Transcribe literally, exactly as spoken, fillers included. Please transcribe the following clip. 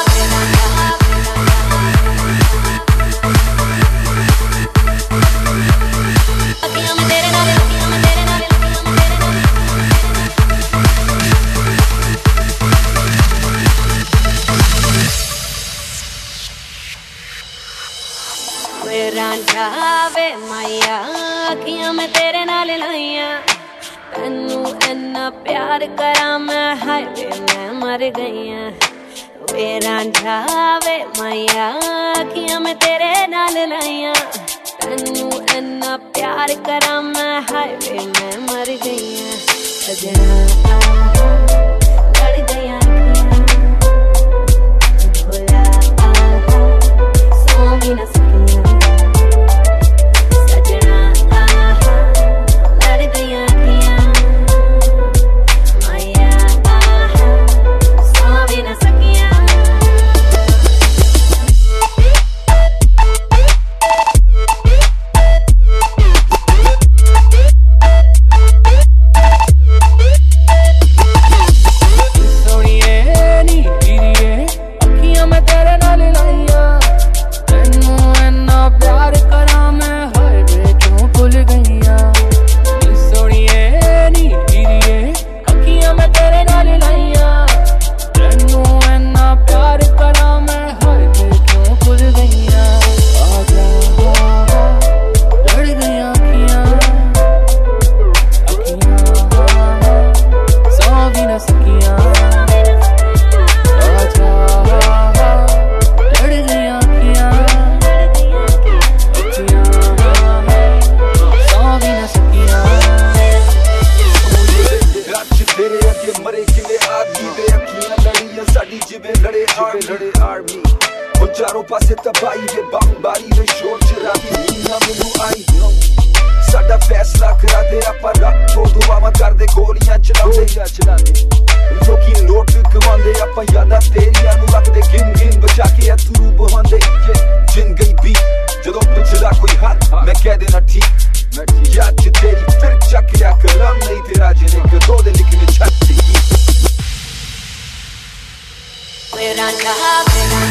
रांझावे माया अखियां में तेरे नाल लाइया तैनू इन्ना प्यार करा मैं हाय वे मैं मर गईया वे रांझावे माया अखियां में तेरे नाल लाइया तैनू इन्ना प्यार करा मैं हाय वे मैं मर गईया सजना लड़ गईया भोला सो भी न चारों पासे तबाही वे बमबारी वे शोर चराही नींदा मैनू आई साडा फैसला करा दे आपां रखो दुआवां कर दे गोलियां चलांदे या चलांदे लोकी नोट कमांदे आपां यादां तेरियां नू रखदे गिन गिन बचा के अथरू बहांदे जिन गई भी जदों पुछदा कोई हाथ मैं कह देना ठीक मैं ठीक याद च तेरी फिर चक लिया कलम नहीं तेरा जिने कदों दे लिखने छत सी